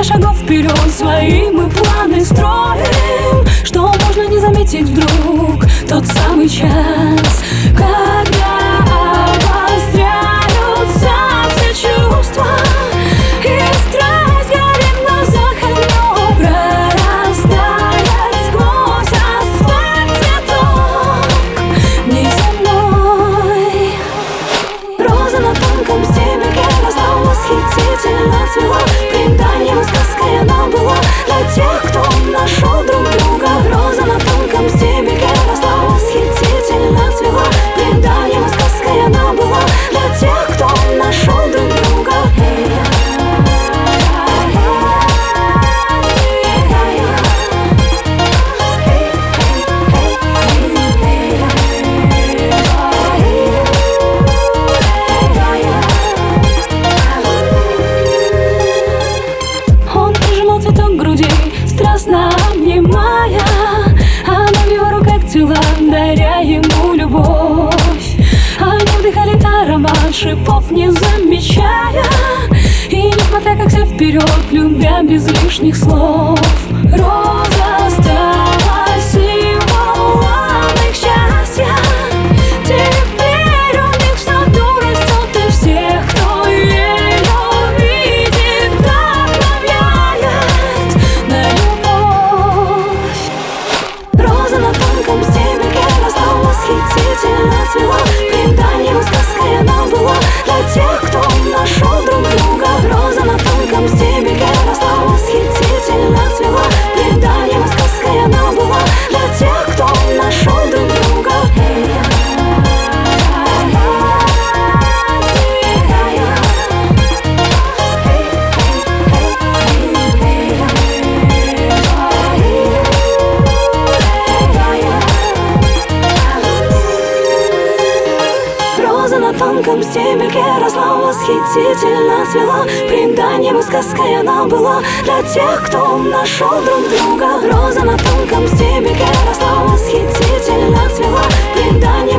шагов вперед свои мы планы строим, что можно не заметить вдруг тот самый час, когда обостряются все чувства, и страсть горит в глазах огнем, прорастает сквозь асфальт цветок неземной. Роза на тонком стебельке росла, восхитительно цвела, преданием и сказкой она была для тех, кто нашел друг друга. Роза на тонком стебельке росла, восхитительно цвела, преданием и сказкой она была для тех, кто нашел друг друга. Цветок груди, страстно обнимая, она в его руках тела, даря ему любовь. Они вдыхали аромат шипов, не замечая, и несмотря как все вперед, любя без лишних слов. Роза стала символом их счастья. Теперь у них в саду растет, и всех, кто ее видит, вдохновляет на любовь. Роза на тонком стебельке росла, восхитительно цвела, преданием и сказкой она была для тех, кто нашел друг друга. Роза на тонком стебельке росла, восхитительно цвела, преданием и сказкой она была для тех, кто нашел друг друга. Роза на тонком стебельке росла, восхитительно цвела, преданием и сказкой она была для тех, кто нашел друг друга. Роза на тонком стебельке росла, восхитительно цвела, преданием